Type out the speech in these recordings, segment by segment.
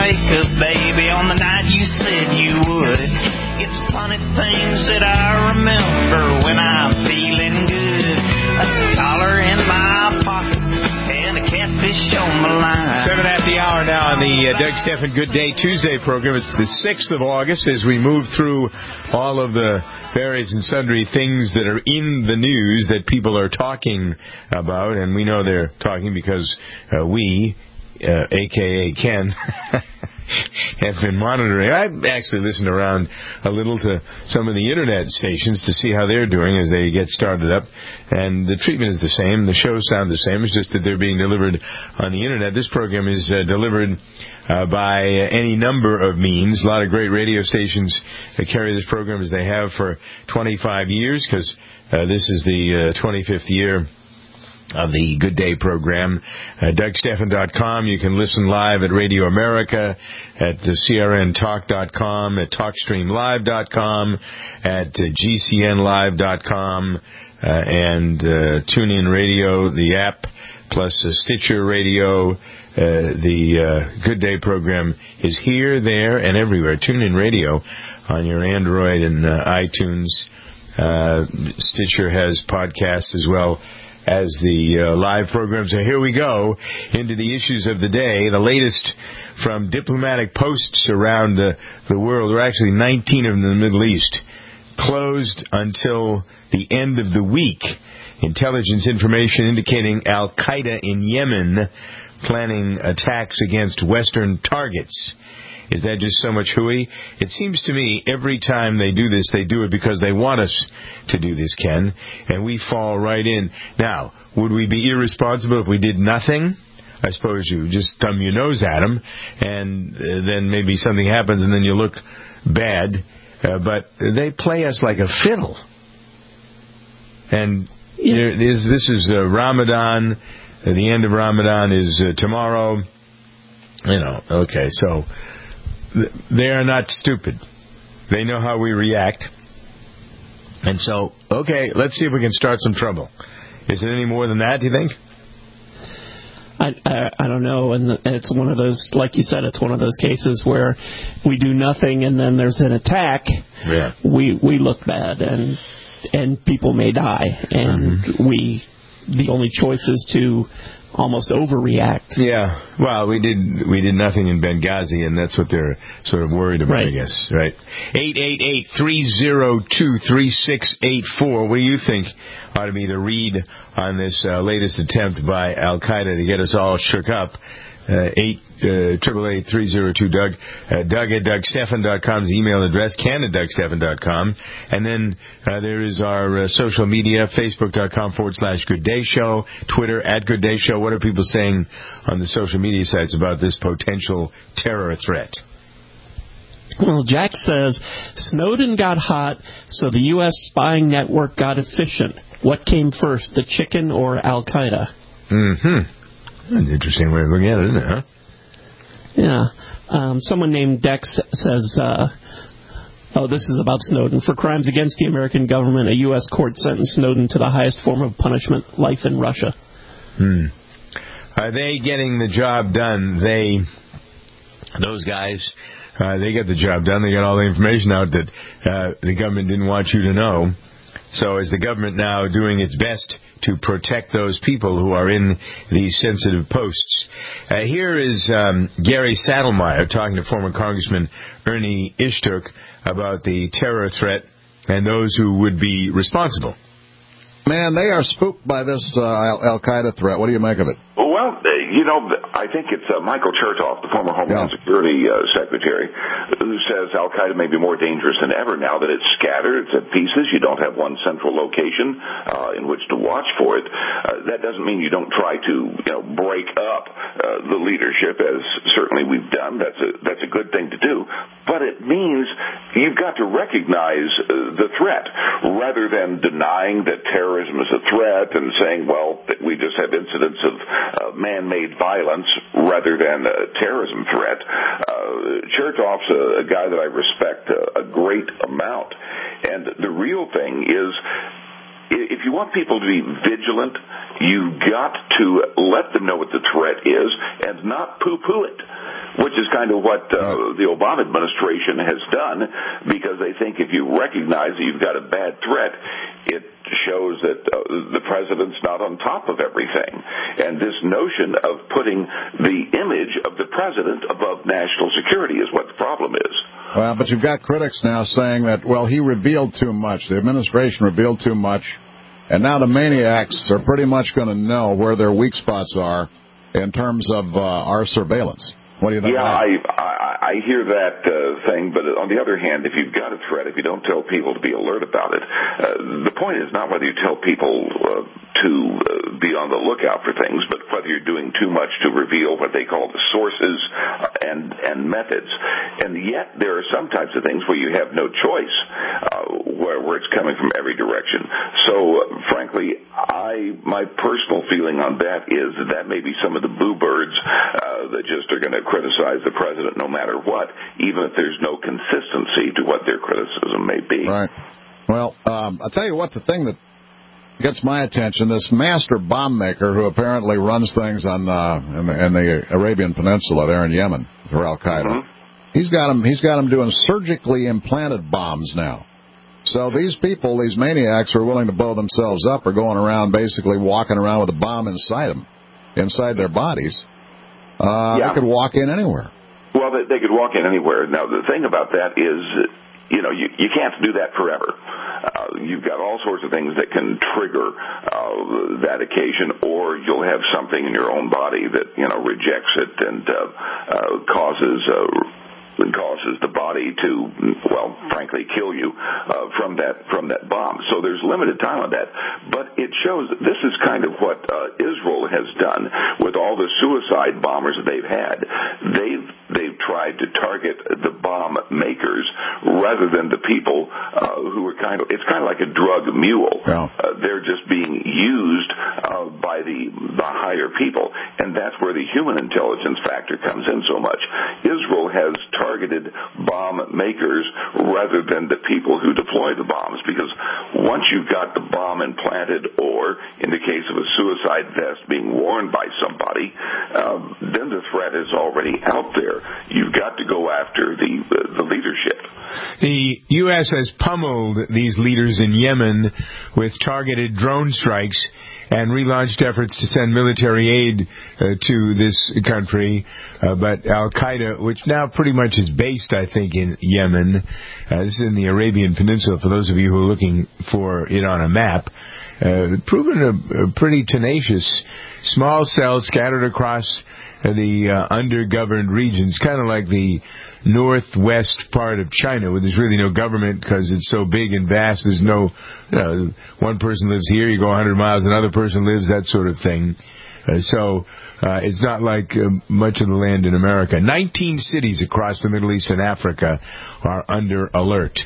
wake up, baby, on the night you said you would. It's funny things that I remember when I'm feeling good. A dollar in my pocket and a catfish on my line. 7 at the hour now on the Doug Stephan Good Day Tuesday program. It's the 6th of August as we move through all of the various and sundry things that are in the news that people are talking about. And we know they're talking because we, a.k.a. Ken, have been monitoring. I've actually listened around a little to some of the internet stations to see how they're doing as they get started up. And the treatment is the same. The shows sound the same. It's just that they're being delivered on the internet. This program is delivered by any number of means. A lot of great radio stations that carry this program as they have for 25 years because this is the 25th year of the Good Day program. DougStephan.com. You can listen live at Radio America, at CRNTalk.com, at TalkStreamLive.com, at GCNLive.com, and TuneIn Radio, the app, plus Stitcher Radio. The Good Day program is here, there, and everywhere. TuneIn Radio on your Android and iTunes. Stitcher has podcasts as well as the live programs. So here we go into the issues of the day. The latest from diplomatic posts around the world. There are actually 19 of them in the Middle East. Closed until the end of the week. Intelligence information indicating Al-Qaeda in Yemen planning attacks against Western targets. Is that just so much hooey? It seems to me every time they do this, they do it because they want us to do this, Ken, and we fall right in. Now, would we be irresponsible if we did nothing? I suppose you just thumb your nose at them, and then maybe something happens, and then you look bad. But they play us like a fiddle. And this is Ramadan. The end of Ramadan is tomorrow. Okay, so they are not stupid. They know how we react. And so, okay, let's see if we can start some trouble. Is it any more than that, do you think? I don't know, and it's one of those, like you said, it's one of those cases where we do nothing and then there's an attack. Yeah. We look bad and people may die, and the only choice is to almost overreact. Yeah, well, we did nothing in Benghazi, and that's what they're sort of worried about, right. I guess. Right. 888-302-3684. What do you think ought to be the read on this latest attempt by Al-Qaeda to get us all shook up? 888-302-DOUG. Doug at DougStephan.com is the email address. Ken at DougStephan.com. And then there is our social media, Facebook.com/Good Day Show, Twitter at Good Day Show. What are people saying on the social media sites about this potential terror threat? Well, Jack says, Snowden got hot, so the U.S. spying network got efficient. What came first, the chicken or Al-Qaeda? An interesting way of looking at it, isn't it, huh? Yeah. Someone named Dex says, this is about Snowden. For crimes against the American government, a U.S. court sentenced Snowden to the highest form of punishment, life in Russia. Are they getting the job done? Those guys, they get the job done. They got all the information out that the government didn't want you to know. So is the government now doing its best to protect those people who are in these sensitive posts? Here is Gary Saddlemeyer talking to former Congressman Ernie Ishtuk about the terror threat and those who would be responsible. Man, they are spooked by this Al-Qaeda threat. What do you make of it? Well, I think it's Michael Chertoff, the former Homeland Security Secretary, who says Al-Qaeda may be more dangerous than ever now that it's scattered, it's at pieces, you don't have one central location in which to watch for it. That doesn't mean you don't try to break up the leadership, as certainly we've done. That's a good thing to do. But it means you've got to recognize the threat rather than denying that terrorism is a threat and saying, well, we just have incidents of man-made violence rather than a terrorism threat. Chertoff's a guy that I respect a great amount. And the real thing is, if you want people to be vigilant, you've got to let them know what the threat is and not poo-poo it, which is kind of what the Obama administration has done, because they think if you recognize that you've got a bad threat, it shows that the president's not on top of everything. And this notion of putting the image of the president above national security is what the problem is. Well, but you've got critics now saying that, well, he revealed too much. The administration revealed too much. And now the maniacs are pretty much going to know where their weak spots are in terms of our surveillance. What do you think? Yeah, I hear that thing, but on the other hand, if you've got a threat, if you don't tell people to be alert about it, the point is not whether you tell people to be on the lookout for things, but whether you're doing too much to reveal what they call the sources and methods. And yet there are some types of things where you have no choice, where it's coming from every direction. So, frankly, my personal feeling on that is that may be some of the boo birds that just are going to criticize the president no matter what, even if there's no consistency to what their criticism may be. Right. Well, I'll tell you what, the thing that gets my attention, this master bomb maker who apparently runs things on in the Arabian Peninsula there in Yemen for Al-Qaeda, Mm-hmm. he's got them doing surgically implanted bombs now. So these people, these maniacs who are willing to blow themselves up, are going around basically walking around with a bomb inside them, inside their bodies. They could walk in anywhere. Well, they could walk in anywhere. Now, the thing about that is, you can't do that forever. You've got all sorts of things that can trigger that occasion, or you'll have something in your own body that, rejects it and causes the body to, well, frankly, kill you from that bomb. So there's limited time on that. But it shows that this is kind of what Israel has done with all the suicide bombers that they've had. They've tried to target the bomb makers rather than the people who are it's kind of like a drug mule. Yeah. They're just being used by the higher people, and that's where the human intelligence factor comes in so much. Israel has targeted bomb makers rather than the people who deploy the bombs, because once you've got the bomb implanted, or in the case of a suicide vest being worn by somebody, then the threat is already out there. You've got to go after the leadership. The U.S. has pummeled these leaders in Yemen with targeted drone strikes and relaunched efforts to send military aid to this country. But Al-Qaeda, which now pretty much is based, I think, in Yemen, this is in the Arabian Peninsula, for those of you who are looking for it on a map, proven a pretty tenacious small cells scattered across the under-governed regions, kind of like the northwest part of China, where there's really no government because it's so big and vast. There's no, one person lives here, you go 100 miles, another person lives, that sort of thing. So it's not like much of the land in America. 19 cities across the Middle East and Africa are under alert.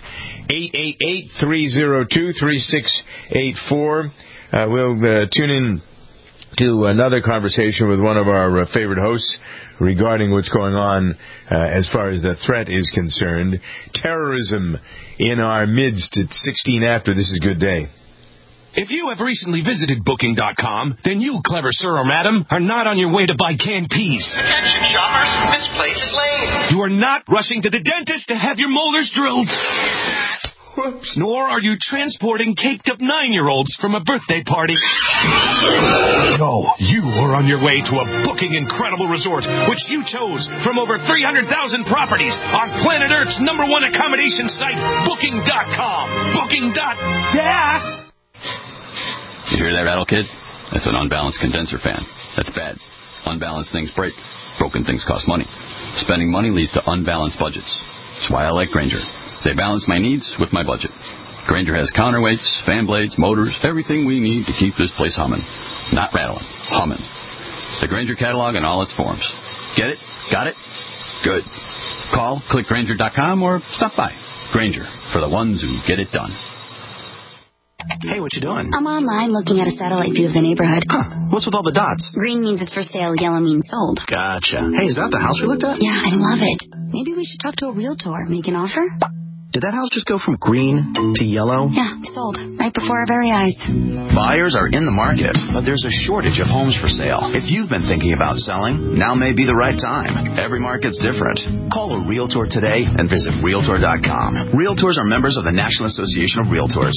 888-302-3684. We'll tune in to another conversation with one of our favorite hosts regarding what's going on as far as the threat is concerned. Terrorism in our midst at 16 after. This is Good Day. If you have recently visited Booking.com, then you, clever sir or madam, are not on your way to buy canned peas. Attention shoppers, this place is lame. You are not rushing to the dentist to have your molars drilled. Whoops. Nor are you transporting caked-up 9-year-olds from a birthday party. No, you are on your way to a Booking Incredible Resort, which you chose from over 300,000 properties on planet Earth's #1 accommodation site, Booking.com. Booking.yeah. You hear that rattle, kid? That's an unbalanced condenser fan. That's bad. Unbalanced things break. Broken things cost money. Spending money leads to unbalanced budgets. That's why I like Grainger. They balance my needs with my budget. Grainger has counterweights, fan blades, motors, everything we need to keep this place humming. Not rattling, humming. The Grainger catalog in all its forms. Get it? Got it? Good. Call, click Grainger.com, or stop by. Grainger, for the ones who get it done. Hey, what you doing? I'm online looking at a satellite view of the neighborhood. Huh. What's with all the dots? Green means it's for sale, yellow means sold. Gotcha. Hey, is that the house we looked at? Yeah, I love it. Maybe we should talk to a realtor, make an offer? Did that house just go from green to yellow? Yeah, sold. Right before our very eyes. Buyers are in the market, but there's a shortage of homes for sale. If you've been thinking about selling, now may be the right time. Every market's different. Call a Realtor today and visit Realtor.com. Realtors are members of the National Association of Realtors.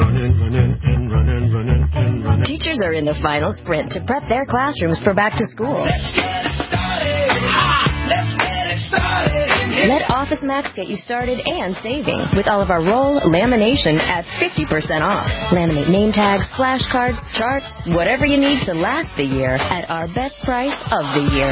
Teachers are in the final sprint to prep their classrooms for back to school. Let Office Max get you started and saving with all of our roll lamination at 50% off. Laminate name tags, flashcards, charts, whatever you need to last the year at our best price of the year.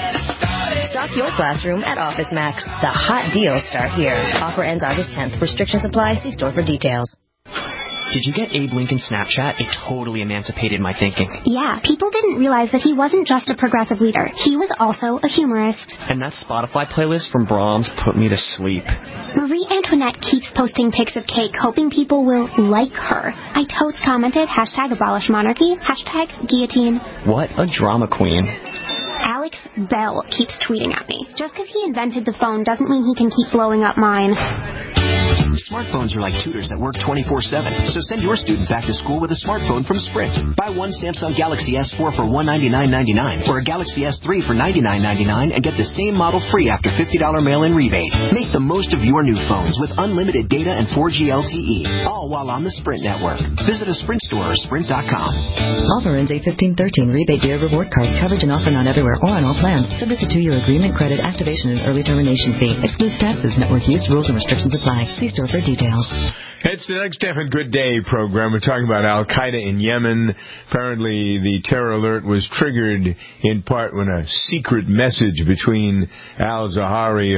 Stock your classroom at Office Max. The hot deals start here. Offer ends August 10th. Restrictions apply. See store for details. Did you get Abe Lincoln's Snapchat? It totally emancipated my thinking. Yeah, people didn't realize that he wasn't just a progressive leader. He was also a humorist. And that Spotify playlist from Brahms put me to sleep. Marie Antoinette keeps posting pics of cake, hoping people will like her. I totes commented, #abolish monarchy, #guillotine. What a drama queen. Alex Bell keeps tweeting at me. Just because he invented the phone doesn't mean he can keep blowing up mine. Smartphones are like tutors that work 24/7, so send your student back to school with a smartphone from Sprint. Buy one Samsung Galaxy S4 for $199.99 or a Galaxy S3 for $99.99 and get the same model free after $50 mail-in rebate. Make the most of your new phones with unlimited data and 4G LTE, all while on the Sprint network. Visit a Sprint store or Sprint.com. Offer ends 8/15/13. Rebate via reward card. Coverage and offer not everywhere or on all plans. Subject to 2-year agreement, credit, activation, and early termination fee. Excludes taxes. Network use, rules, and restrictions apply. See store for details. It's the Next Step and Good Day program. We're talking about Al-Qaeda in Yemen. Apparently, the terror alert was triggered in part when a secret message between al-Zawahiri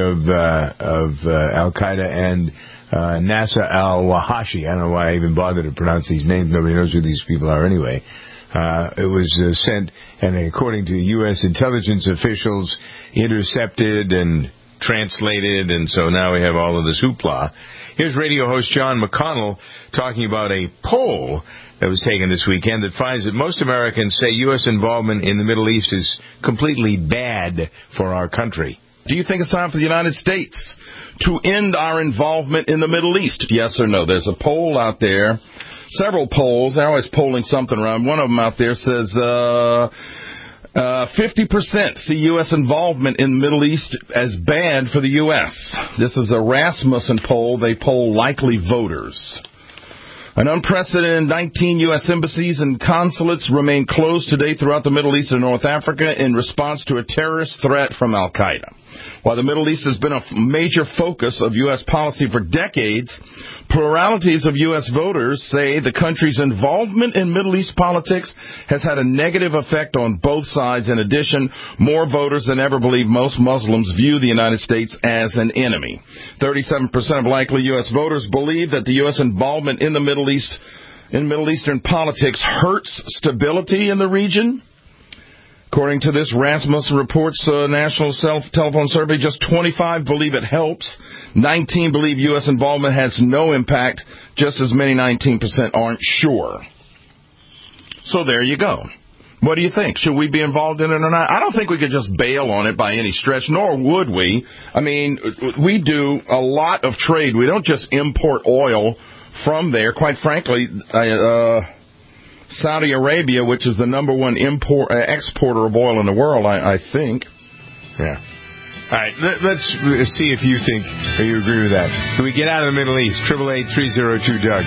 of Al-Qaeda and Nasser al-Wahashi. I don't know why I even bothered to pronounce these names. Nobody knows who these people are anyway. It was sent, and according to U.S. intelligence officials, intercepted and translated, and so now we have all of this hoopla. Here's radio host John McConnell talking about a poll that was taken this weekend that finds that most Americans say U.S. involvement in the Middle East is completely bad for our country. Do you think it's time for the United States to end our involvement in the Middle East? Yes or no? There's a poll out there, several polls. They're always polling something around. One of them out there says 50% see U.S. involvement in the Middle East as bad for the U.S. This is a Rasmussen poll. They poll likely voters. An unprecedented 19 U.S. embassies and consulates remain closed today throughout the Middle East and North Africa in response to a terrorist threat from Al-Qaeda. While the Middle East has been a major focus of U.S. policy for decades, pluralities of U.S. voters say the country's involvement in Middle East politics has had a negative effect on both sides. In addition, more voters than ever believe most Muslims view the United States as an enemy. 37% of likely U.S. voters believe that the U.S. involvement in the Middle East, in Middle Eastern politics, hurts stability in the region. According to this Rasmussen Reports national telephone survey, just 25 believe it helps. 19 believe U.S. involvement has no impact. Just as many, 19%, aren't sure. So there you go. What do you think? Should we be involved in it or not? I don't think we could just bail on it by any stretch, nor would we. I mean, we do a lot of trade. We don't just import oil from there. Quite frankly, Saudi Arabia, which is the number one exporter of oil in the world, I think. Yeah. All right, let's see if you think or you agree with that. Can we get out of the Middle East? 888-302-DOUG.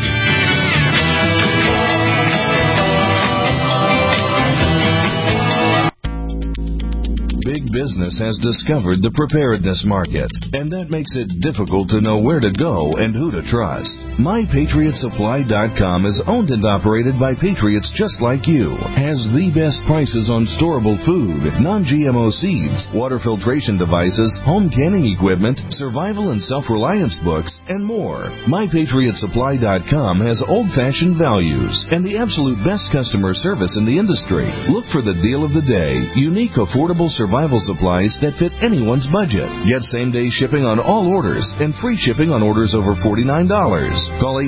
Big business has discovered the preparedness market, and that makes it difficult to know where to go and who to trust. MyPatriotSupply.com is owned and operated by patriots just like you. Has the best prices on storable food, non-GMO seeds, water filtration devices, home canning equipment, survival and self-reliance books, and more. MyPatriotSupply.com has old-fashioned values and the absolute best customer service in the industry. Look for the deal of the day. Unique, affordable survival survival supplies that fit anyone's budget. Get same-day shipping on all orders and free shipping on orders over $49. Call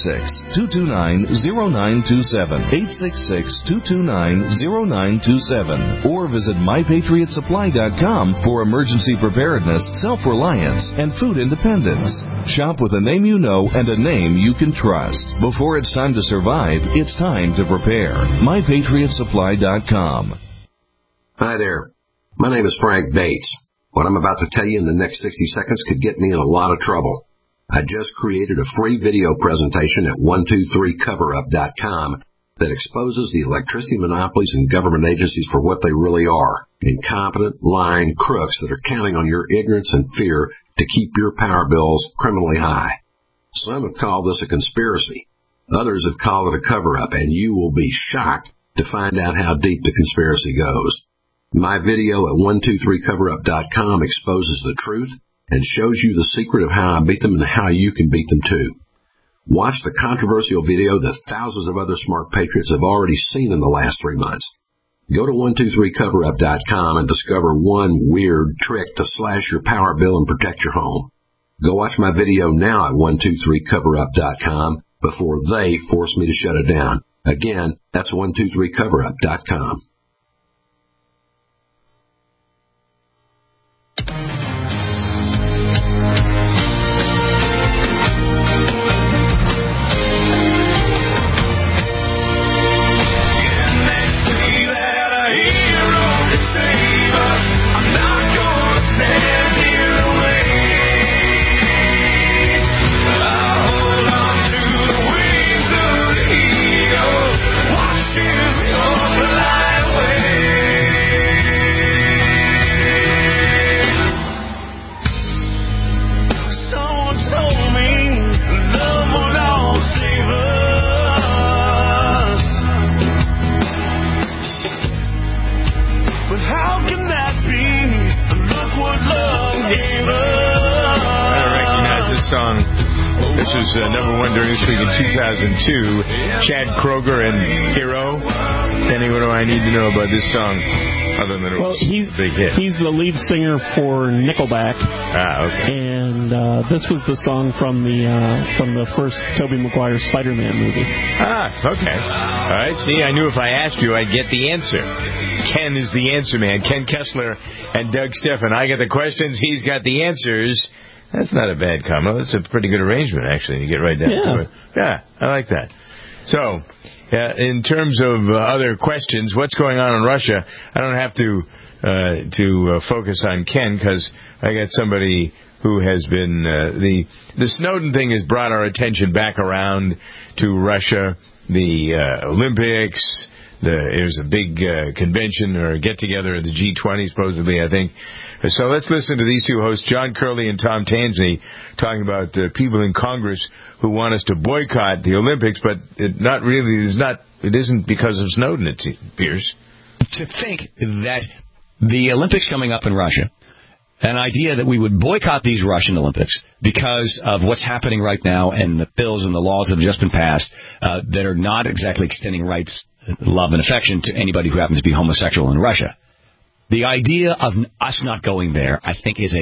866-229-0927, 866-229-0927, or visit MyPatriotSupply.com for emergency preparedness, self-reliance, and food independence. Shop with a name you know and a name you can trust. Before it's time to survive, it's time to prepare. MyPatriotSupply.com. Hi there. My name is Frank Bates. What I'm about to tell you in the next 60 seconds could get me in a lot of trouble. I just created a free video presentation at 123coverup.com that exposes the electricity monopolies and government agencies for what they really are. Incompetent, lying crooks that are counting on your ignorance and fear to keep your power bills criminally high. Some have called this a conspiracy. Others have called it a cover-up, and you will be shocked to find out how deep the conspiracy goes. My video at 123coverup.com exposes the truth and shows you the secret of how I beat them and how you can beat them too. Watch the controversial video that thousands of other smart patriots have already seen in the last 3 months. Go to 123coverup.com and discover one weird trick to slash your power bill and protect your home. Go watch my video now at 123coverup.com before they force me to shut it down. Again, that's 123coverup.com. Number one during this week in 2002, Chad Kroeger and Hero. Kenny, what do I need to know about this song other than it was a big hit? He's the lead singer for Nickelback. Okay. And this was the song from the first Tobey Maguire Spider-Man movie. Okay. All right, see, I knew if I asked you, I'd get the answer. Ken is the answer man. Ken Kessler and Doug Steffen. I get the questions, he's got the answers. That's not a bad combo. That's a pretty good arrangement, actually. You get right down to it. Yeah, I like that. So, in terms of other questions, what's going on in Russia? I don't have to focus on Ken because I got somebody who has been the Snowden thing has brought our attention back around to Russia, the Olympics. There's a big convention or get-together at the G20, supposedly, I think. So let's listen to these two hosts, John Curley and Tom Tansney, talking about people in Congress who want us to boycott the Olympics, but it isn't because of Snowden, it appears. To think that the Olympics coming up in Russia, an idea that we would boycott these Russian Olympics because of what's happening right now and the bills and the laws that have just been passed that are not exactly extending rights, love, and affection to anybody who happens to be homosexual in Russia. The idea of us not going there, I think, is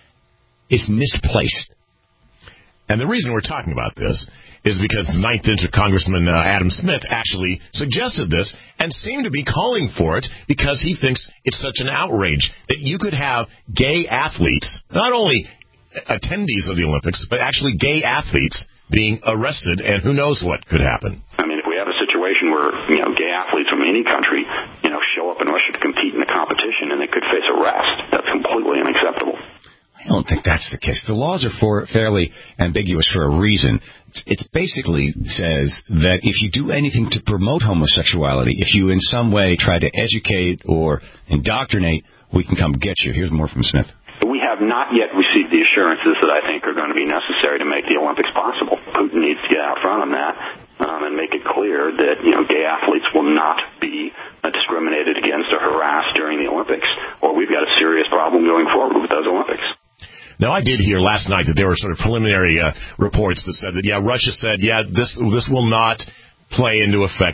misplaced. And the reason we're talking about this is because 9th District Congressman Adam Smith actually suggested this and seemed to be calling for it because he thinks it's such an outrage that you could have gay athletes, not only attendees of the Olympics, but actually gay athletes being arrested, and who knows what could happen. I mean, if we have a situation where, gay athletes from any country, show up in Russia to compete in the competition and they could face arrest, that's completely unacceptable. I don't think that's the case. The laws are fairly ambiguous for a reason. It basically says that if you do anything to promote homosexuality, if you in some way try to educate or indoctrinate, we can come get you. Here's more from Smith. We have not yet received the assurances that I think are going to be necessary to make the Olympics possible. Putin needs to get out front on that and make it clear that, gay athletes will not be discriminated against or harassed during the Olympics, or we've got a serious problem going forward with those Olympics. Now, I did hear last night that there were sort of preliminary reports that said that, Russia said, this will not play into effect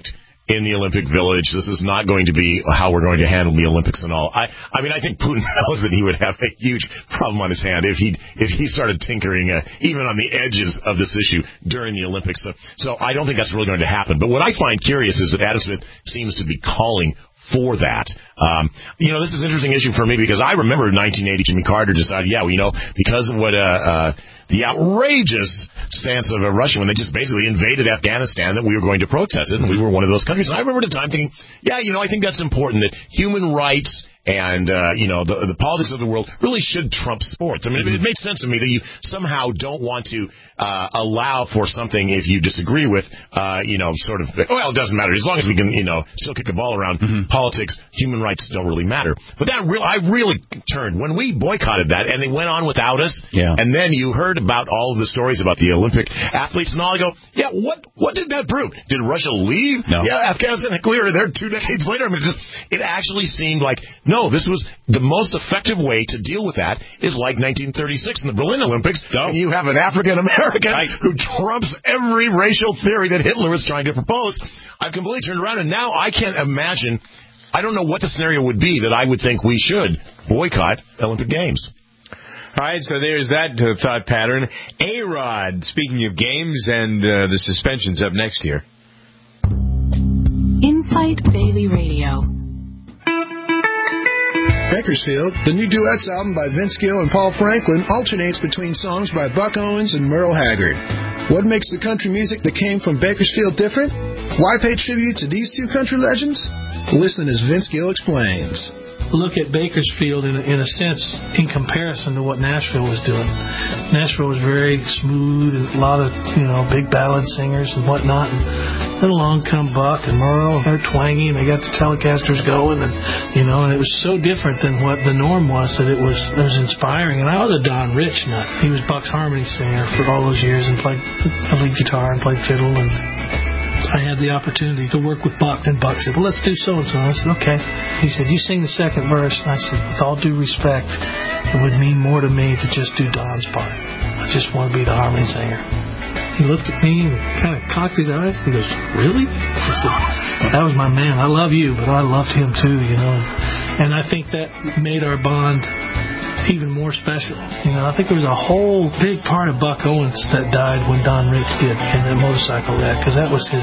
in the Olympic Village. This is not going to be how we're going to handle the Olympics and all. I mean, I think Putin knows that he would have a huge problem on his hand if he started tinkering even on the edges of this issue during the Olympics. So I don't think that's really going to happen. But what I find curious is that Adam Smith seems to be calling for that. This is an interesting issue for me because I remember in 1980 Jimmy Carter decided, because of what the outrageous stance of Russia when they just basically invaded Afghanistan, that we were going to protest it, and we were one of those countries. And I remember at the time thinking, I think that's important, that human rights and, the politics of the world really should trump sports. I mean, it made sense to me that you somehow don't want to allow for something if you disagree with, it doesn't matter. As long as we can, still kick the ball around, politics, human rights don't really matter. But I really turned when we boycotted that and they went on without us. Yeah. And then you heard about all of the stories about the Olympic athletes and all. I go, what did that prove? Did Russia leave? No. Yeah, Afghanistan, we were there 2 decades later. I mean, it actually seemed like, no, this was the most effective way to deal with that is like 1936 in the Berlin Olympics. And you have an African American who trumps every racial theory that Hitler was trying to propose. I've completely turned around, and now I can't imagine. I don't know what the scenario would be that I would think we should boycott Olympic Games. All right, so there's that thought pattern. A-Rod, speaking of games and the suspensions up next year. Insight Daily Radio. Bakersfield, the new duets album by Vince Gill and Paul Franklin, alternates between songs by Buck Owens and Merle Haggard. What makes the country music that came from Bakersfield different? Why pay tribute to these two country legends? Listen as Vince Gill explains. Look at Bakersfield in a sense in comparison to what Nashville was doing. Nashville was very smooth and a lot of big ballad singers and whatnot. And then along come Buck and Merle, and they're twangy and they got the Telecasters going, and and it was so different than what the norm was that it was inspiring. And I was a Don Rich nut. He was Buck's harmony singer for all those years and played the lead guitar and played fiddle, and I had the opportunity to work with Buck, and Buck said, well, let's do so-and-so. And I said, okay. He said, you sing the second verse. And I said, with all due respect, it would mean more to me to just do Don's part. I just want to be the harmony singer. He looked at me and kind of cocked his eyes. He goes, really? I said, that was my man. I love you, but I loved him too, And I think that made our bond even more special. I think there was a whole big part of Buck Owens that died when Don Rich did in that motorcycle wreck, because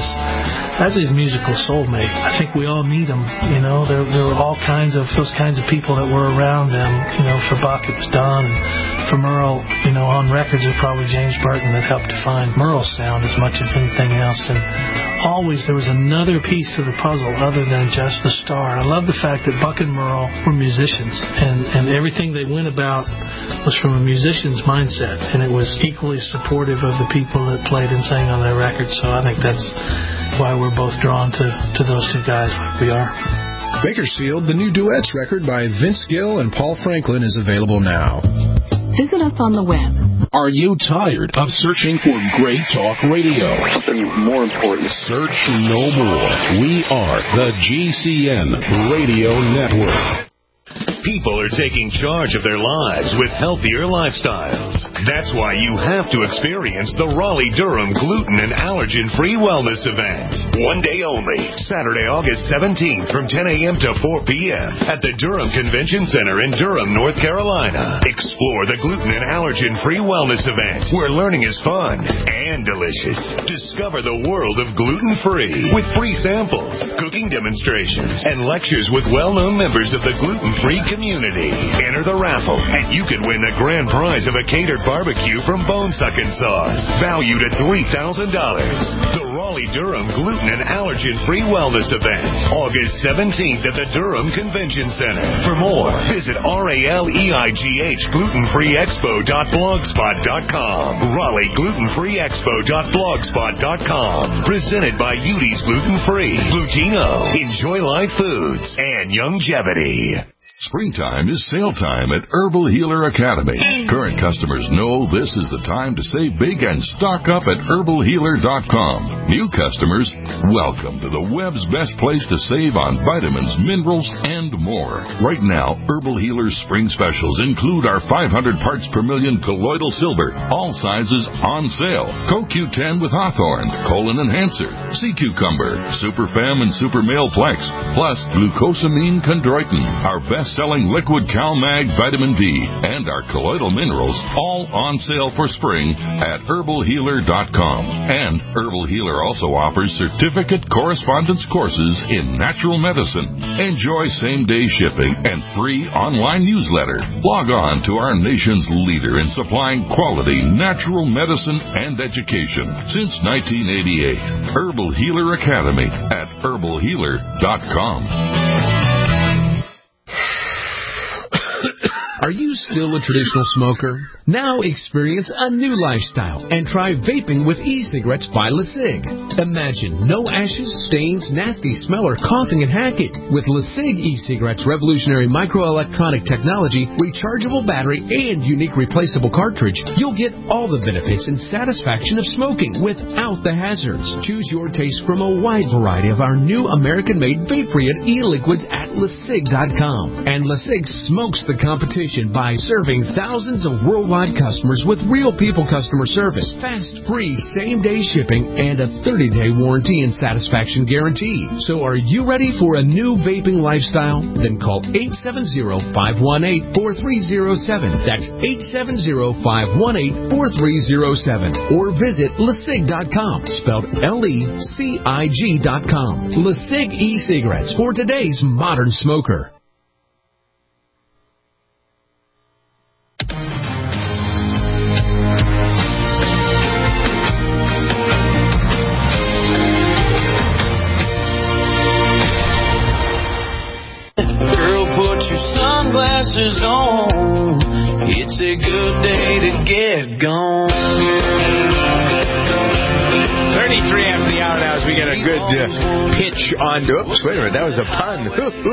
that's his musical soulmate. I think we all need him. There were all kinds of those kinds of people that were around them. For Buck it was Don, and for Merle, on records it was probably James Burton that helped define Merle's sound as much as anything else. And always there was another piece to the puzzle other than just the star. I love the fact that Buck and Merle were musicians, and everything they went about was from a musician's mindset, and it was equally supportive of the people that played and sang on their records. So I think that's why we're both drawn to those two guys like we are. Bakersfield, the new duets record by Vince Gill and Paul Franklin, is available now. Visit us on the web. Are you tired of searching for great talk radio? Something more important. Search no more. We are the GCN Radio Network. People are taking charge of their lives with healthier lifestyles. That's why you have to experience the Raleigh-Durham Gluten and Allergen-Free Wellness Event. One day only, Saturday, August 17th from 10 a.m. to 4 p.m. at the Durham Convention Center in Durham, North Carolina. Explore the Gluten and Allergen-Free Wellness Event, where learning is fun and delicious. Discover the world of gluten-free with free samples, cooking demonstrations, and lectures with well-known members of the gluten-free community. Enter the raffle, and you could win the grand prize of a catered barbecue from Bone Suckin' Sauce, valued at $3,000. The Raleigh-Durham Gluten and Allergen-Free Wellness Event, August 17th at the Durham Convention Center. For more, visit RALEIGHGlutenFreeExpo.blogspot.com. RaleighGlutenFreeExpo.blogspot.com. Presented by Udi's Gluten Free, Glutino, Enjoy Life Foods, and Longevity. Springtime is sale time at Herbal Healer Academy. Current customers know this is the time to save big and stock up at herbalhealer.com. New customers, welcome to the web's best place to save on vitamins, minerals, and more. Right now, Herbal Healer's spring specials include our 500 parts per million colloidal silver, all sizes on sale. CoQ10 with Hawthorne, Colon Enhancer, Sea Cucumber, Super Fem and Super Male Plex, plus glucosamine chondroitin, our best-selling liquid CalMag vitamin D, and our colloidal minerals, all on sale for spring at herbalhealer.com. And Herbal Healer also offers certificate correspondence courses in natural medicine. Enjoy same-day shipping and free online newsletter. Log on to our nation's leader in supplying quality natural medicine and education since 1988. Herbal Healer Academy at herbalhealer.com. Are you still a traditional smoker? Now experience a new lifestyle and try vaping with e-cigarettes by LeSig. Imagine no ashes, stains, nasty smell, or coughing and hacking. With LeSig e-cigarettes' revolutionary microelectronic technology, rechargeable battery, and unique replaceable cartridge, you'll get all the benefits and satisfaction of smoking without the hazards. Choose your taste from a wide variety of our new American-made vape-free e-liquids at LeSig.com. And LeSig smokes the competition by serving thousands of worldwide customers with real people customer service, fast, free, same-day shipping, and a 30-day warranty and satisfaction guarantee. So are you ready for a new vaping lifestyle? Then call 870-518-4307. That's 870-518-4307. Or visit LeSig.com, spelled LECIG.com. LeSig e-cigarettes for today's modern smoker. Sunglasses on, it's a good day to get gone. 33 after the hour now as we get a good pitch on. Oops, wait a minute, that was a pun.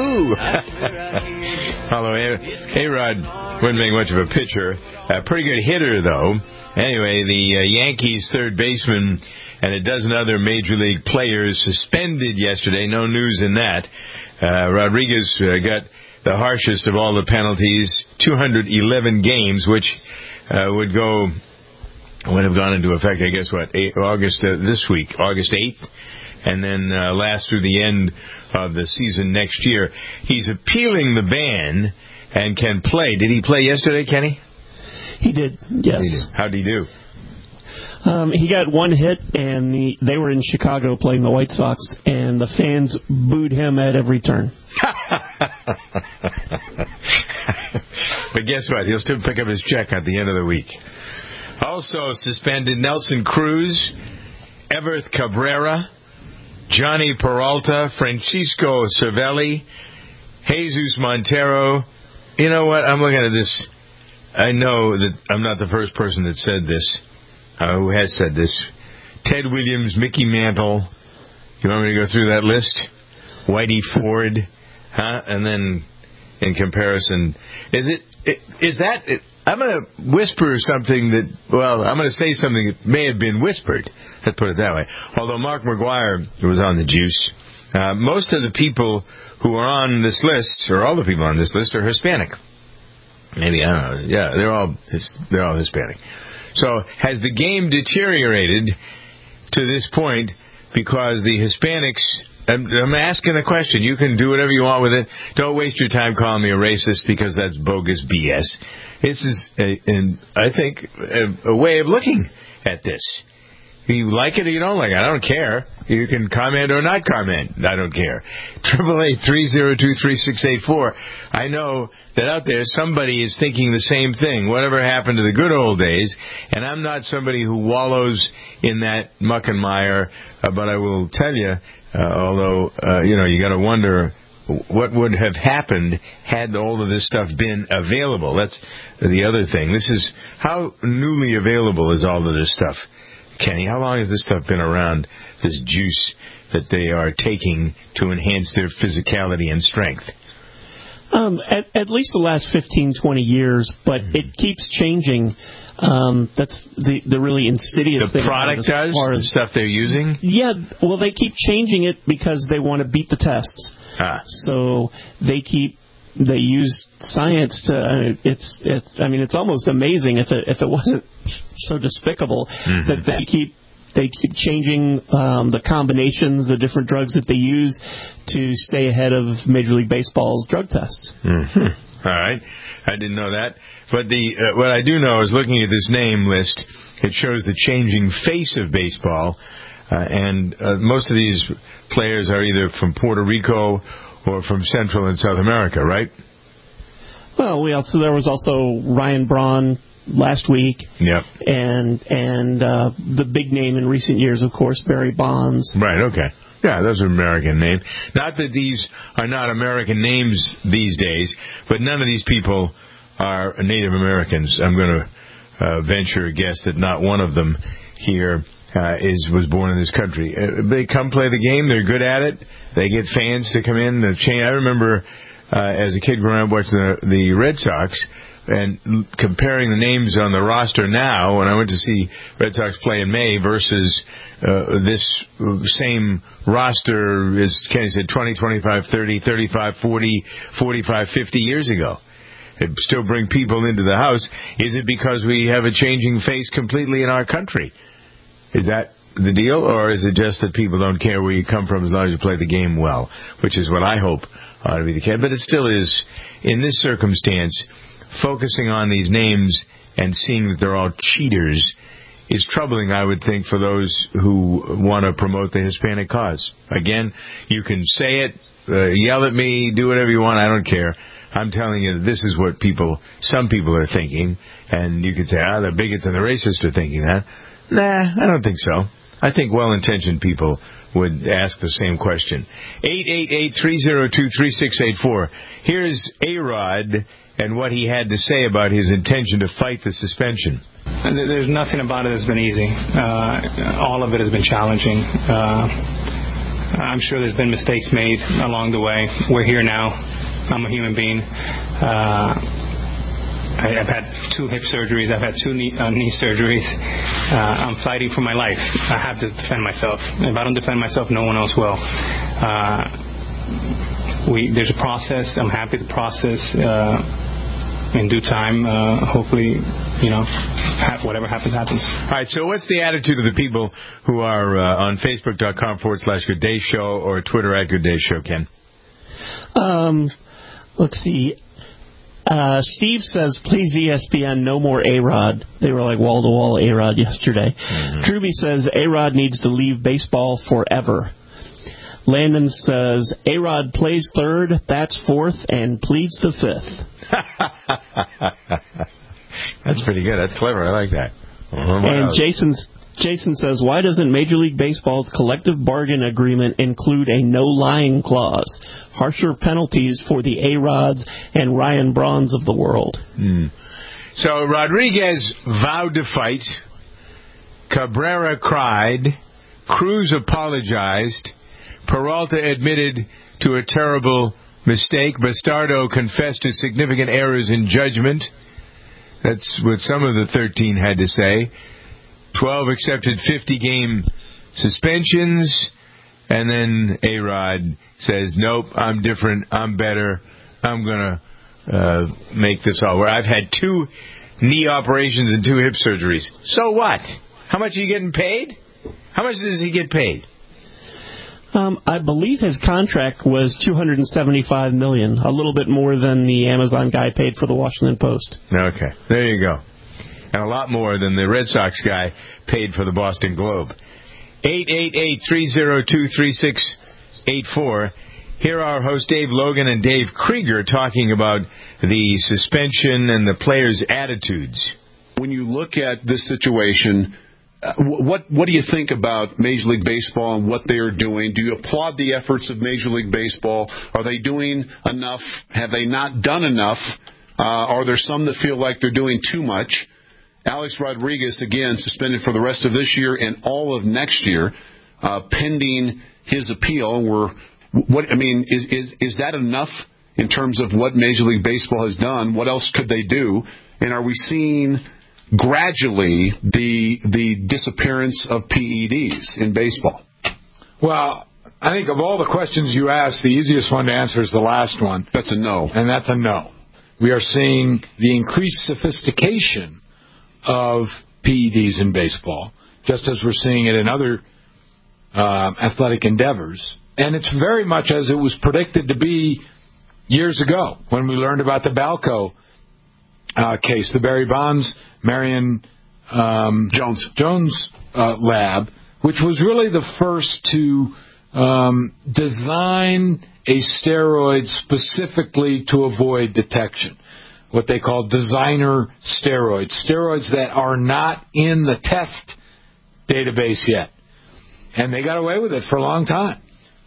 Although A-Rod wouldn't make much of a pitcher. A pretty good hitter, though. Anyway, the Yankees' third baseman and a dozen other Major League players suspended yesterday. No news in that. Rodriguez got the harshest of all the penalties, 211 games, which would have gone into effect, I guess, August 8th, and then last through the end of the season next year. He's appealing the ban and can play. Did he play yesterday, Kenny? He did, yes. He did. How'd he do? He got one hit, and they were in Chicago playing the White Sox, and the fans booed him at every turn. But guess what? He'll still pick up his check at the end of the week. Also suspended Nelson Cruz, Everth Cabrera, Johnny Peralta, Francisco Cervelli, Jesus Montero. You know what? I'm looking at this. I know that I'm not the first person that said this. Who has said this? Ted Williams, Mickey Mantle. You want me to go through that list? Whitey Ford, huh? And then, in comparison, I'm going to whisper something I'm going to say something that may have been whispered. Let's put it that way. Although Mark McGuire was on the juice, most of the people who are on this list, or all the people on this list, are Hispanic. Maybe, I don't know. Yeah, they're all Hispanic. So has the game deteriorated to this point because the Hispanics... I'm asking the question. You can do whatever you want with it. Don't waste your time calling me a racist because that's bogus BS. This is, I think, a way of looking at this. You like it or you don't like it. I don't care. You can comment or not comment. I don't care. 888-302-3684. I know that out there somebody is thinking the same thing. Whatever happened to the good old days? And I'm not somebody who wallows in that muck and mire, but I will tell you, although, you got to wonder what would have happened had all of this stuff been available. That's the other thing. This is how newly available is all of this stuff. Kenny, how long has this stuff been around, this juice that they are taking to enhance their physicality and strength? At least the last 15, 20 years, but it keeps changing. That's the really insidious thing. The product does? The stuff they're using? Yeah, well, they keep changing it because they want to beat the tests. So they use science to. It's almost amazing if it wasn't so despicable that they keep changing the combinations, the different drugs that they use to stay ahead of Major League Baseball's drug tests. All right, I didn't know that. But what I do know is looking at this name list, it shows the changing face of baseball, and most of these players are either from Puerto Rico or from Central and South America, right? Well, there was also Ryan Braun last week. Yep. And the big name in recent years, of course, Barry Bonds. Right, okay. Yeah, those are American names. Not that these are not American names these days, but none of these people are Native Americans. I'm going to venture a guess that not one of them here was born in this country. They come play the game. They're good at it. They get fans to come in. I remember as a kid growing up watching the Red Sox and comparing the names on the roster now when I went to see Red Sox play in May versus this same roster, as Kenny said, 20, 25, 30, 35, 40, 45, 50 years ago. It still bring people into the house. Is it because we have a changing face completely in our country? Is that the deal, or is it just that people don't care where you come from as long as you play the game well, which is what I hope ought to be the case. But it still is, in this circumstance, focusing on these names and seeing that they're all cheaters is troubling, I would think, for those who want to promote the Hispanic cause. Again, you can say it, yell at me, do whatever you want, I don't care. I'm telling you that this is what some people are thinking, and you could say, the bigots and the racists are thinking that. Nah, I don't think so. I think well-intentioned people would ask the same question. 888-302-3684. Here's A-Rod and what he had to say about his intention to fight the suspension. There's nothing about it that's been easy. All of it has been challenging. I'm sure there's been mistakes made along the way. We're here now. I'm a human being. I've had 2 hip surgeries. I've had 2 knee surgeries. I'm fighting for my life. I have to defend myself. If I don't defend myself, no one else will. There's a process. I'm happy the process. In due time, hopefully, whatever happens, happens. All right, so what's the attitude of the people who are on Facebook.com/Good Day Show or Twitter @Good Day Show, Ken? Let's see. Steve says, please ESPN, no more A-Rod. They were like wall-to-wall A-Rod yesterday. Truby says, A-Rod needs to leave baseball forever. Landon says, A-Rod plays third, bats fourth, and pleads the fifth. That's pretty good. That's clever. I like that. And Jason says, why doesn't Major League Baseball's collective bargain agreement include a no-lying clause? Harsher penalties for the A-Rods and Ryan Brauns of the world. So Rodriguez vowed to fight. Cabrera cried. Cruz apologized. Peralta admitted to a terrible mistake. Bastardo confessed to significant errors in judgment. That's what some of the 13 had to say. 12 accepted 50-game suspensions. And then A-Rod says, nope, I'm different, I'm better, I'm going to make this all work. I've had 2 knee operations and 2 hip surgeries. So what? How much are you getting paid? How much does he get paid? I believe his contract was $275 million, a little bit more than the Amazon guy paid for the Washington Post. Okay, there you go. And a lot more than the Red Sox guy paid for the Boston Globe. 888-302-3684. Here are hosts Dave Logan and Dave Krieger talking about the suspension and the players' attitudes. When you look at this situation, what do you think about Major League Baseball and what they are doing? Do you applaud the efforts of Major League Baseball? Are they doing enough? Have they not done enough? Are there some that feel like they're doing too much? Alex Rodriguez, again, suspended for the rest of this year and all of next year, pending his appeal. Is that enough in terms of what Major League Baseball has done? What else could they do? And are we seeing gradually the disappearance of PEDs in baseball? Well, I think of all the questions you asked, the easiest one to answer is the last one. That's a no. And that's a no. We are seeing the increased sophistication of PEDs in baseball, just as we're seeing it in other athletic endeavors. And it's very much as it was predicted to be years ago when we learned about the Balco case, the Barry Bonds, Marion Jones lab, which was really the first to design a steroid specifically to avoid detection, what they call designer steroids, steroids that are not in the test database yet. And they got away with it for a long time.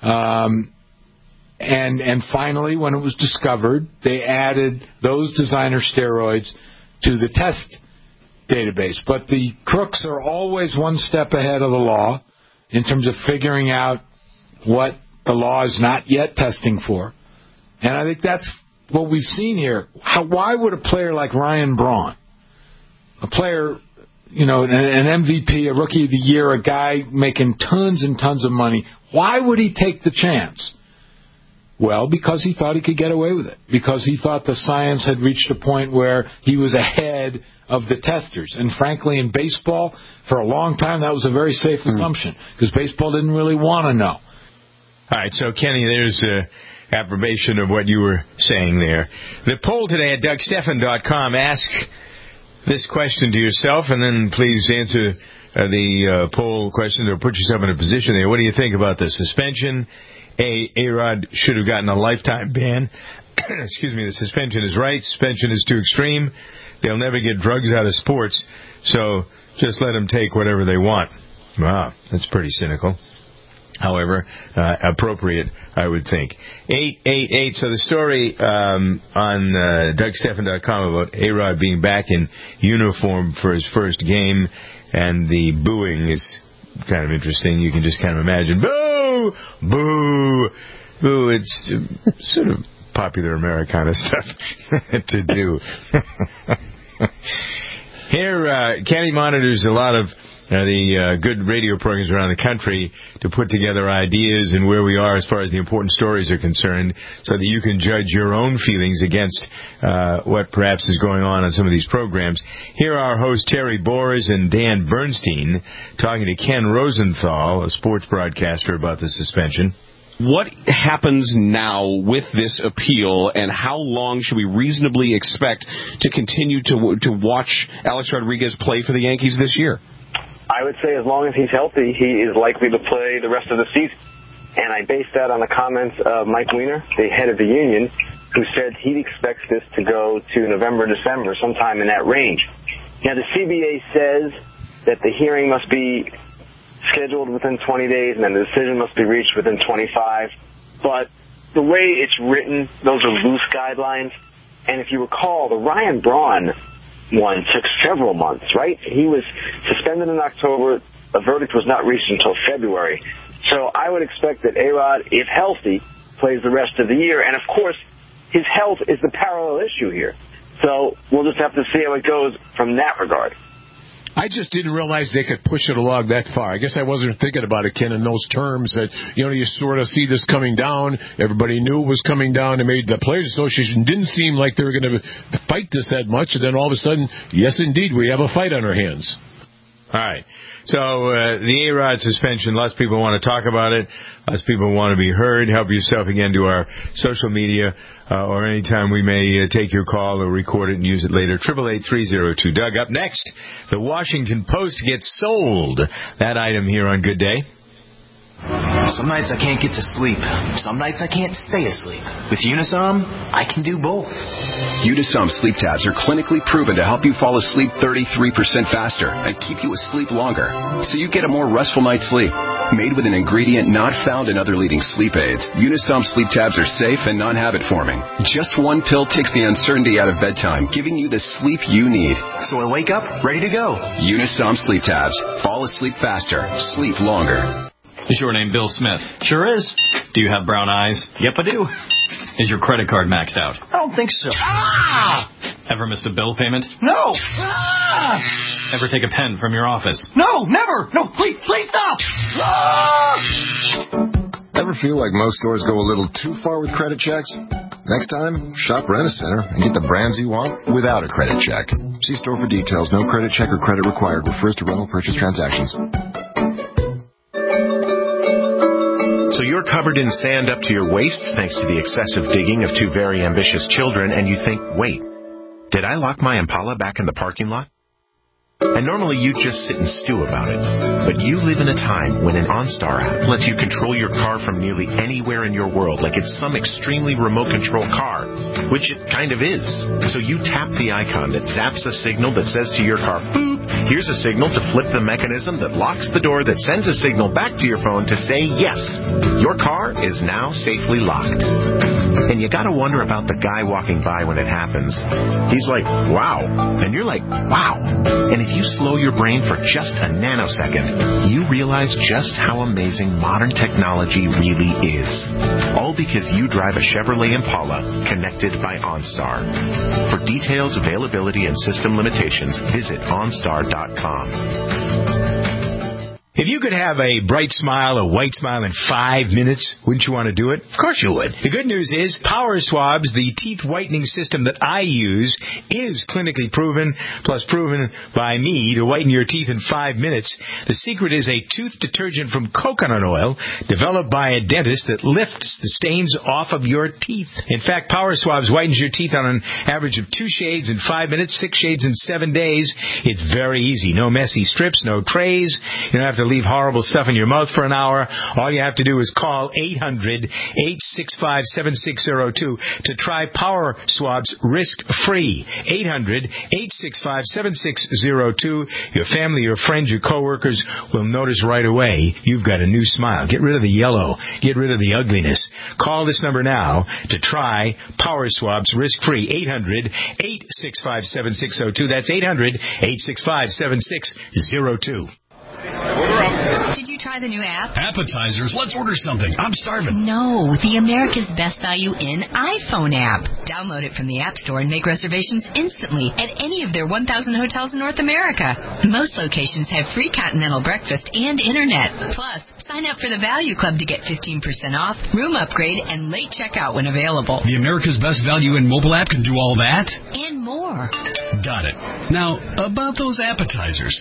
And finally, when it was discovered, they added those designer steroids to the test database. But the crooks are always one step ahead of the law in terms of figuring out what the law is not yet testing for. And I think that's what we've seen here. Why would a player like Ryan Braun, a player, an MVP, a Rookie of the Year, a guy making tons and tons of money, why would he take the chance? Well, because he thought he could get away with it. Because he thought the science had reached a point where he was ahead of the testers. And frankly, in baseball, for a long time, that was a very safe assumption. Because baseball didn't really want to know. All right, so Kenny, there's approbation of what you were saying there. The poll today at DougStephan.com, ask this question to yourself, and then please answer the poll question or put yourself in a position there. What do you think about the suspension? A-Rod should have gotten a lifetime ban. Excuse me, the suspension is right. Suspension is too extreme. They'll never get drugs out of sports, so just let them take whatever they want. Wow, that's pretty cynical. However, appropriate, I would think. 888. So the story on DougStephan.com about A-Rod being back in uniform for his first game, and the booing is kind of interesting. You can just kind of imagine, boo, boo, boo. It's sort of popular Americana stuff to do. Here, Kenny monitors a lot of the good radio programs around the country to put together ideas and where we are as far as the important stories are concerned, so that you can judge your own feelings against what perhaps is going on some of these programs. Here are hosts Terry Boers and Dan Bernstein talking to Ken Rosenthal, a sports broadcaster, about the suspension. What happens now with this appeal, and how long should we reasonably expect to continue to watch Alex Rodriguez play for the Yankees this year? I would say as long as he's healthy, he is likely to play the rest of the season. And I base that on the comments of Mike Weiner, the head of the union, who said he expects this to go to November, December, sometime in that range. Now, the CBA says that the hearing must be scheduled within 20 days, and then the decision must be reached within 25. But the way it's written, those are loose guidelines. And if you recall, the Ryan Braun one took several months, right? He was suspended in October. A verdict was not reached until February. So I would expect that A-Rod, if healthy, plays the rest of the year. And, of course, his health is the parallel issue here. So we'll just have to see how it goes from that regard. I just didn't realize they could push it along that far. I guess I wasn't thinking about it, Ken, in those terms that, you sort of see this coming down. Everybody knew it was coming down. It made the Players Association didn't seem like they were going to fight this that much. And then all of a sudden, yes, indeed, we have a fight on our hands. All right. So the A-Rod suspension, lots of people want to talk about it. Lots of people want to be heard. Help yourself again to our social media, or anytime we may take your call or record it and use it later. 888-302-DOUG. Up next, the Washington Post gets sold. That item here on Good Day. Some nights I can't get to sleep. Some nights I can't stay asleep. With Unisom, I can do both. Unisom sleep tabs are clinically proven to help you fall asleep 33% faster and keep you asleep longer, so you get a more restful night's sleep. Made with an ingredient not found in other leading sleep aids, Unisom sleep tabs are safe and non-habit forming. Just one pill takes the uncertainty out of bedtime, giving you the sleep you need. So I wake up ready to go. Unisom sleep tabs. Fall asleep faster. Sleep longer. Is your name Bill Smith? Sure is. Do you have brown eyes? Yep, I do. Is your credit card maxed out? I don't think so. Ever missed a bill payment? No. Ever take a pen from your office? No, never. No, please stop. Ever feel like most stores go a little too far with credit checks? Next time, shop Rent-A-Center and get the brands you want without a credit check. See store for details. No credit check or credit required. Refers to rental purchase transactions. So you're covered in sand up to your waist thanks to the excessive digging of two very ambitious children, and you think, wait, did I lock my Impala back in the parking lot? And normally you'd just sit and stew about it. But you live in a time when an OnStar app lets you control your car from nearly anywhere in your world, like it's some extremely remote control car, which it kind of is. So you tap the icon that zaps a signal that says to your car, boop, here's a signal to flip the mechanism that locks the door that sends a signal back to your phone to say, yes, your car is now safely locked. And you gotta wonder about the guy walking by when it happens. He's like, wow. And you're like, wow. And if you slow your brain for just a nanosecond, you realize just how amazing modern technology really is. All because you drive a Chevrolet Impala connected by OnStar. For details, availability, and system limitations, visit OnStar.com. If you could have a bright smile, a white smile in 5 minutes, wouldn't you want to do it? Of course you would. The good news is Power Swabs, the teeth whitening system that I use, is clinically proven, plus proven by me to whiten your teeth in 5 minutes. The secret is a tooth detergent from coconut oil developed by a dentist that lifts the stains off of your teeth. In fact, Power Swabs whitens your teeth on an average of 2 shades in 5 minutes, 6 shades in 7 days. It's very easy. No messy strips, no trays. You don't have to leave horrible stuff in your mouth for an hour. All you have to do is call 800-865-7602 to try Power Swabs risk-free. 800-865-7602. Your family, your friends, your coworkers will notice right away you've got a new smile. Get rid of the yellow. Get rid of the ugliness. Call this number now to try Power Swabs risk-free. 800-865-7602. That's 800-865-7602. Did you try the new app? Appetizers. Let's order something. I'm starving. No, the America's Best Value in iPhone app. Download it from the App Store and make reservations instantly at any of their 1,000 hotels in North America. Most locations have free continental breakfast and internet. Plus, sign up for the Value Club to get 15% off, room upgrade, and late checkout when available. The America's Best Value in mobile app can do all that? And more. Got it. Now, about those appetizers.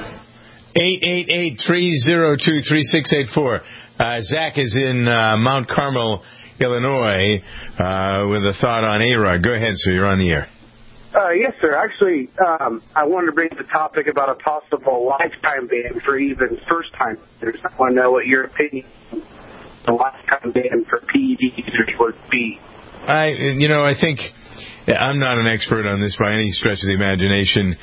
888-302-3684. Zach is in Mount Carmel, Illinois, with a thought on A-Rod. Go ahead, sir. You're on the air. Yes, sir. Actually, I wanted to bring up the topic about a possible lifetime ban for even first-time users. I want to know what your opinion on the lifetime ban for PED users would be. I think I'm not an expert on this by any stretch of the imagination.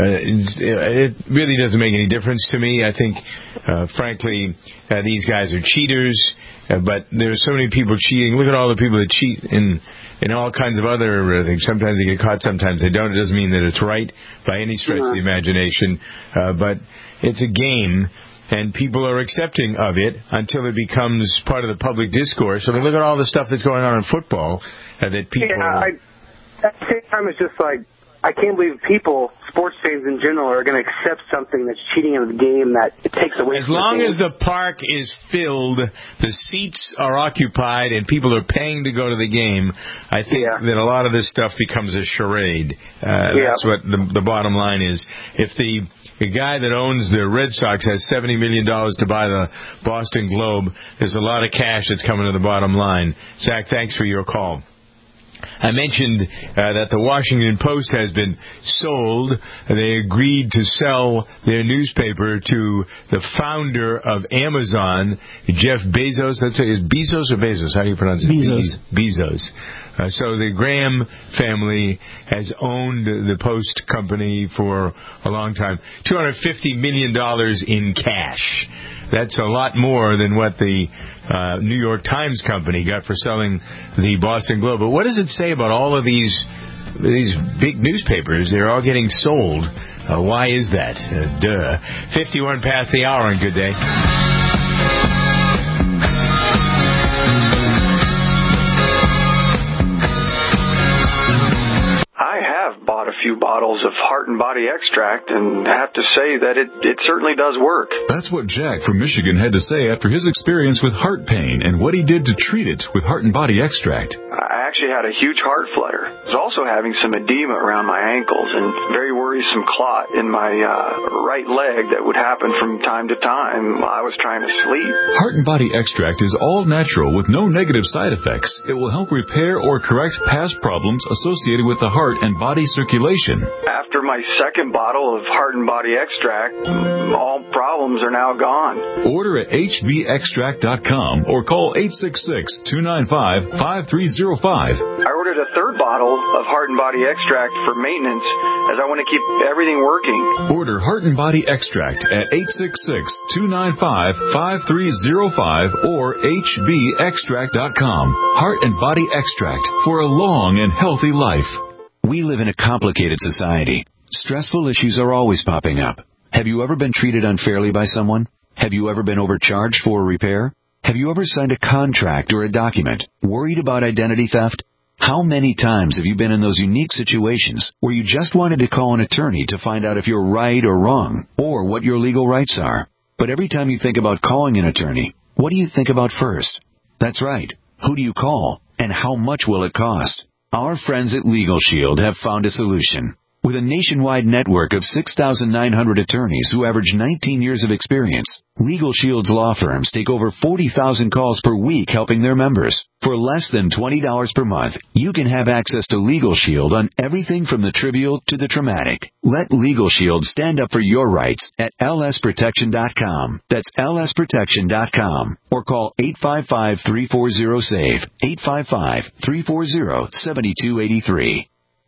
It really doesn't make any difference to me. I think, frankly, these guys are cheaters, but there's so many people cheating. Look at all the people that cheat in all kinds of other things. Sometimes they get caught, sometimes they don't. It doesn't mean that it's right by any stretch of the imagination, but it's a game. And people are accepting of it until it becomes part of the public discourse. I mean, look at all the stuff that's going on in football that people... At the same time, it's just like, I can't believe people, sports fans in general, are going to accept something that's cheating in the game that it takes away from the game. As long as the park is filled, the seats are occupied, and people are paying to go to the game, I think that a lot of this stuff becomes a charade. That's what the bottom line is. If the guy that owns the Red Sox has $70 million to buy the Boston Globe, there's a lot of cash that's coming to the bottom line. Zach, thanks for your call. I mentioned that the Washington Post has been sold. They agreed to sell their newspaper to the founder of Amazon, Jeff Bezos. Let's say, is Bezos or Bezos? How do you pronounce it? Bezos. So the Graham family has owned the Post company for a long time. $250 million in cash. That's a lot more than what the New York Times company got for selling the Boston Globe. But what does it say about all of these big newspapers? They're all getting sold. Why is that? 51 past the hour on Good Day. few bottles of Heart and Body Extract and have to say that it certainly does work. That's what Jack from Michigan had to say after his experience with heart pain and what he did to treat it with Heart and Body Extract. I actually had a huge heart flutter. I was also having some edema around my ankles and very worrisome clot in my right leg that would happen from time to time while I was trying to sleep. Heart and Body Extract is all natural with no negative side effects. It will help repair or correct past problems associated with the heart and body circulation. After my second bottle of Heart and Body Extract, all problems are now gone. Order at hbextract.com or call 866-295-5305. I ordered a third bottle of Heart and Body Extract for maintenance as I want to keep everything working. Order Heart and Body Extract at 866-295-5305 or hbextract.com. Heart and Body Extract for a long and healthy life. We live in a complicated society. Stressful issues are always popping up. Have you ever been treated unfairly by someone? Have you ever been overcharged for a repair? Have you ever signed a contract or a document worried about identity theft? How many times have you been in those unique situations where you just wanted to call an attorney to find out if you're right or wrong, or what your legal rights are? But every time you think about calling an attorney, what do you think about first? That's right. Who do you call, and how much will it cost? Our friends at Legal Shield have found a solution. With a nationwide network of 6,900 attorneys who average 19 years of experience, Legal Shield's law firms take over 40,000 calls per week helping their members. For less than $20 per month, you can have access to Legal Shield on everything from the trivial to the traumatic. Let Legal Shield stand up for your rights at lsprotection.com. That's lsprotection.com. Or call 855-340-SAVE, 855-340-7283.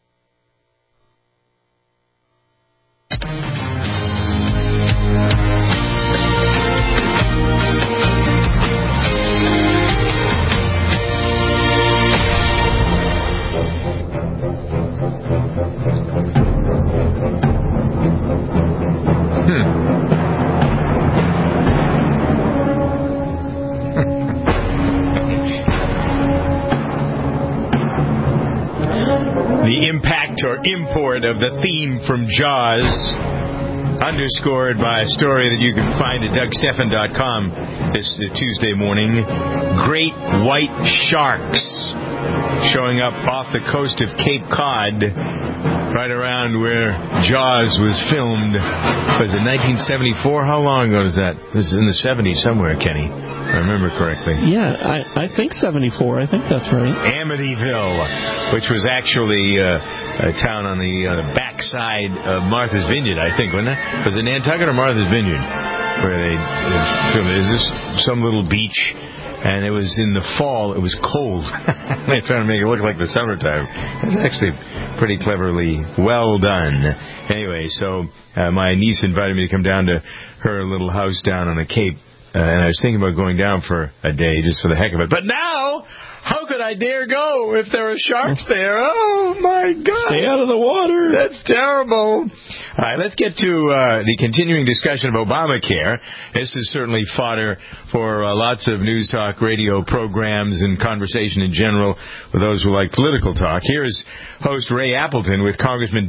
The impact or import of the theme from Jaws, underscored by a story that you can find at DougStephan.com this Tuesday morning. Great white sharks showing up off the coast of Cape Cod, right around where Jaws was filmed. Was it 1974? How long ago was that? It was in the 70s somewhere, Kenny. If I remember correctly. Yeah, I think 74. I think that's right. Amityville, which was actually a town on the backside of Martha's Vineyard, I think, wasn't it? Was it Nantucket or Martha's Vineyard? Where they filmed it. It was just some little beach, and it was in the fall. It was cold. They're trying to make it look like the summertime. It's actually pretty cleverly well done. Anyway, so my niece invited me to come down to her little house down on the Cape. And I was thinking about going down for a day just for the heck of it. But now, how could I dare go if there are sharks there? Oh, my God. Stay out of the water. That's terrible. All right, let's get to the continuing discussion of Obamacare. This is certainly fodder for lots of news talk radio programs and conversation in general with those who like political talk. Here's host Ray Appleton with Congressman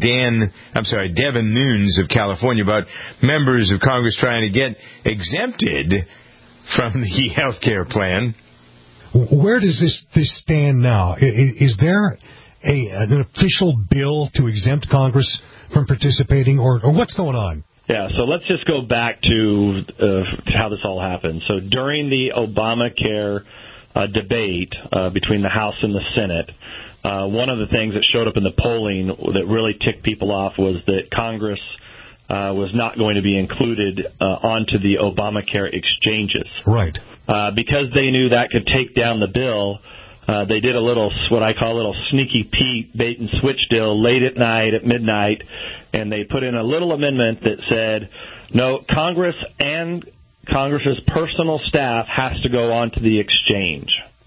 Devin Nunes of California about members of Congress trying to get exempted from the health care plan. Where does this stand now? Is there an official bill to exempt Congress from participating, or what's going on? Yeah, so let's just go back to how this all happened. So during the Obamacare debate between the House and the Senate, one of the things that showed up in the polling that really ticked people off was that Congress was not going to be included onto the Obamacare exchanges. Right. Because they knew that could take down the bill, they did what I call a little sneaky Pete bait and switch deal late at night, at midnight, and they put in a little amendment that said, no, Congress and Congress's personal staff has to go onto the exchange.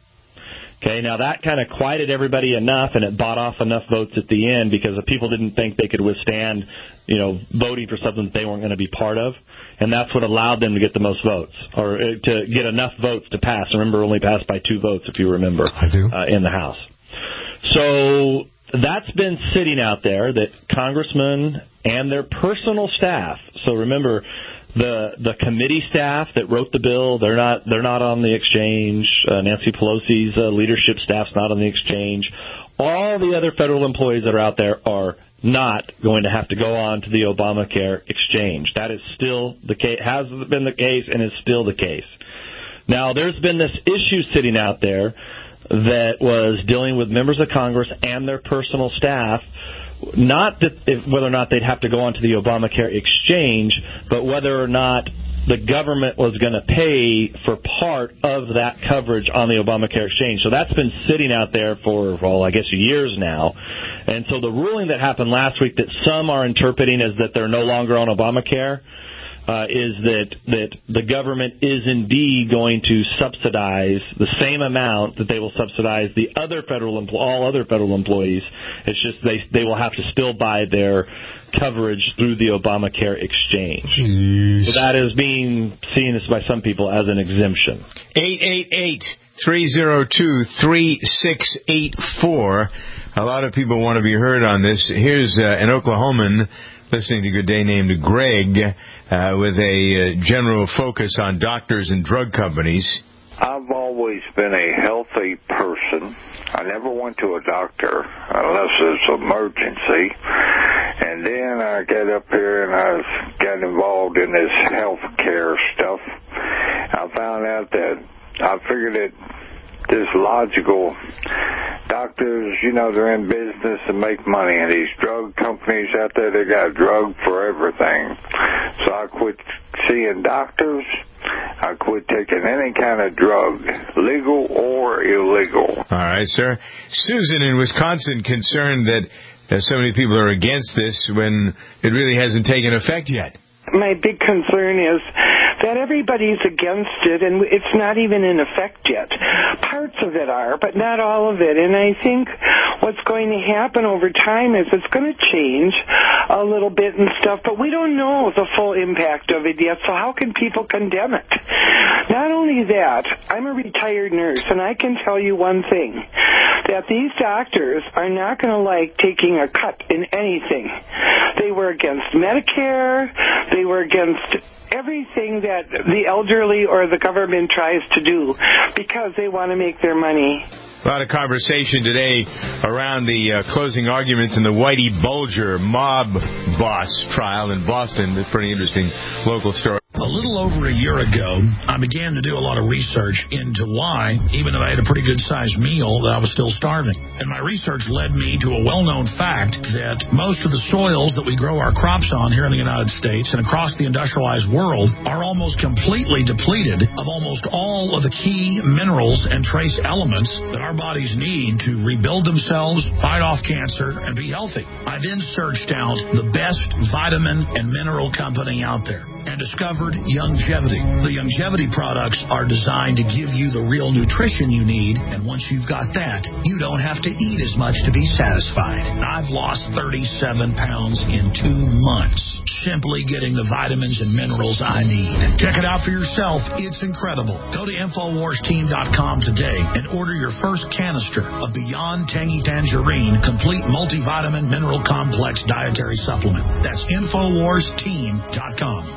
Okay, now that kind of quieted everybody enough, and it bought off enough votes at the end because the people didn't think they could withstand, voting for something that they weren't going to be part of, and that's what allowed them to get the most votes, or to get enough votes to pass. Remember, only passed by 2 votes, if you remember, I do. In the House. So that's been sitting out there, that congressmen and their personal staff. So remember, the committee staff that wrote the bill, they're not on the exchange. Nancy Pelosi's leadership staff's not on the exchange. All the other federal employees that are out there are not going to have to go on to the Obamacare exchange. That is still the case, has been the case, and is still the case. Now, there's been this issue sitting out there that was dealing with members of Congress and their personal staff, not whether or not they'd have to go onto the Obamacare exchange, but whether or not the government was going to pay for part of that coverage on the Obamacare exchange. So that's been sitting out there for, I guess years now. And so the ruling that happened last week that some are interpreting as that they're no longer on Obamacare is that the government is indeed going to subsidize the same amount that they will subsidize the other all other federal employees. It's just they will have to still buy their coverage through the Obamacare exchange. Jeez. So that is being seen by some people as an exemption. 888-302-3684. A lot of people want to be heard on this. Here's an Oklahoman listening to Good Day named Greg with a general focus on doctors and drug companies. I've always been a healthy person. I never went to a doctor unless it's an emergency. And then I got up here and I got involved in this health care stuff. I found out that I figured that this logical doctors, they're in business to make money, and these drug companies out there, they got a drug for everything. So I quit seeing doctors. I quit taking any kind of drug, legal or illegal. All right, sir. Susan in Wisconsin concerned that so many people are against this when it really hasn't taken effect yet. My big concern is that everybody's against it, and it's not even in effect yet. Parts of it are, but not all of it. And I think what's going to happen over time is it's going to change a little bit and stuff, but we don't know the full impact of it yet, so how can people condemn it? Not only that, I'm a retired nurse, and I can tell you one thing, that these doctors are not going to like taking a cut in anything. They were against Medicare. They were against everything that the elderly or the government tries to do because they want to make their money. A lot of conversation today around the closing arguments in the Whitey Bulger mob boss trial in Boston. It's a pretty interesting local story. A little over a year ago, I began to do a lot of research into why, even though I had a pretty good-sized meal, that I was still starving. And my research led me to a well-known fact that most of the soils that we grow our crops on here in the United States and across the industrialized world are almost completely depleted of almost all of the key minerals and trace elements that our bodies need to rebuild themselves, fight off cancer, and be healthy. I then searched out the best vitamin and mineral company out there and discovered Youngevity. The Youngevity products are designed to give you the real nutrition you need, and once you've got that, you don't have to eat as much to be satisfied. I've lost 37 pounds in 2 months, simply getting the vitamins and minerals I need. Check it out for yourself. It's incredible. Go to InfoWarsTeam.com today and order your first canister of Beyond Tangy Tangerine Complete Multivitamin Mineral Complex Dietary Supplement. That's InfoWarsTeam.com.